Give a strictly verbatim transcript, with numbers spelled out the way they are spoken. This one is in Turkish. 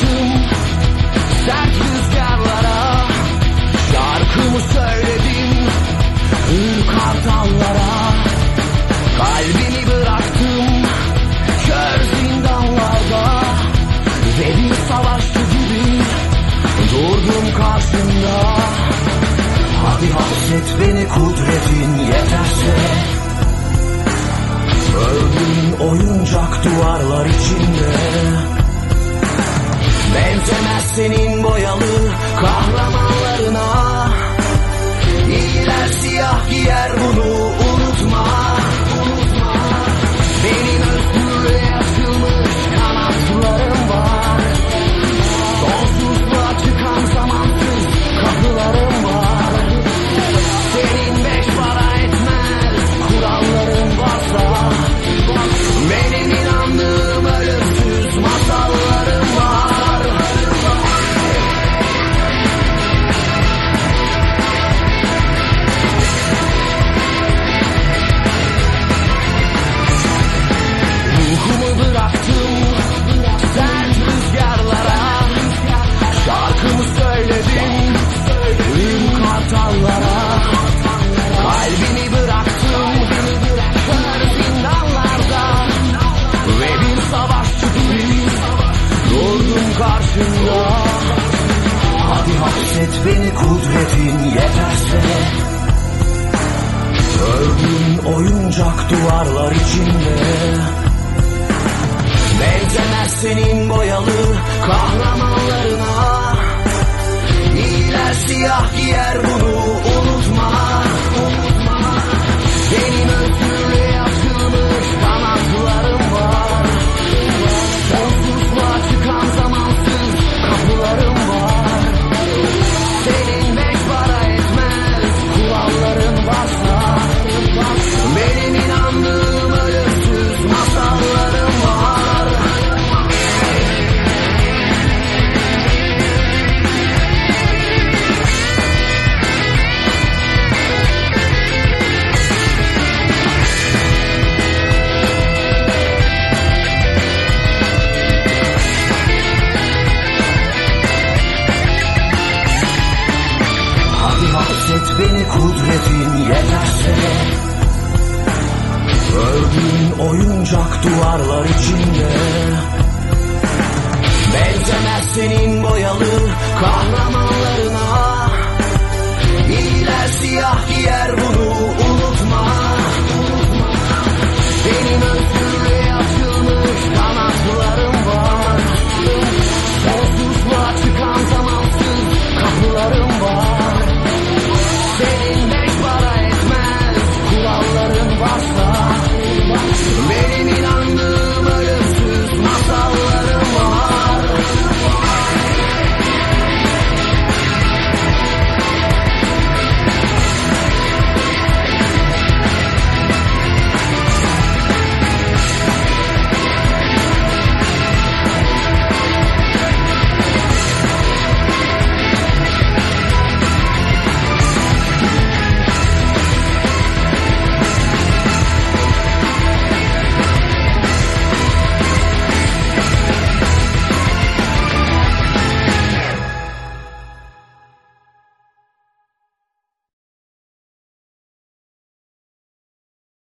bıraktım sert rüzgarlara, şarkımı söyledim ürkar dallara. Kalbimi bıraktım kör zindanlarda ve bir savaşçı gibi durdum karşında. Hadi hapset beni kudretin yeterse, öldüm oyuncak duvarlar içinde. Benzemez senin boyalı kahramanlarına, İyiler siyah giyer bunu unutma. Unutma. Benim özgürlüğe açılmış kanatlarım var, sonsuzluğa çıkan zamansız kapılarım var. Senin beş para etmez kuralların varsa, benim inandığım ölümsüz masallarım var. Ruhumu bıraktım sert rüzgarlara, şarkımı söyledim ürün kartallara. Kalbimi bıraktım kör zindanlarda ve bir savaşçı gibi durdum karşında. Hadi hapset beni kudretin yeterse, öldüm oyuncak duvarlar içinde. Benzemez senin boyalı kahramanlarına, İyiler siyah giyer bunu unutma. Unutma. Benim özgürlüğe açılmış kanatlarım var, sonsuzluğa çıkan zamansız kapılarım var. Senin beş para etmez kuralların varsa, benim inandığım ölümsüz masallarım var. Hapset beni kudretin yeterse, öldüm oyuncak duvarlar içinde. Benzemez senin boyalı kahramanlarına, İyiler siyah giyer bunu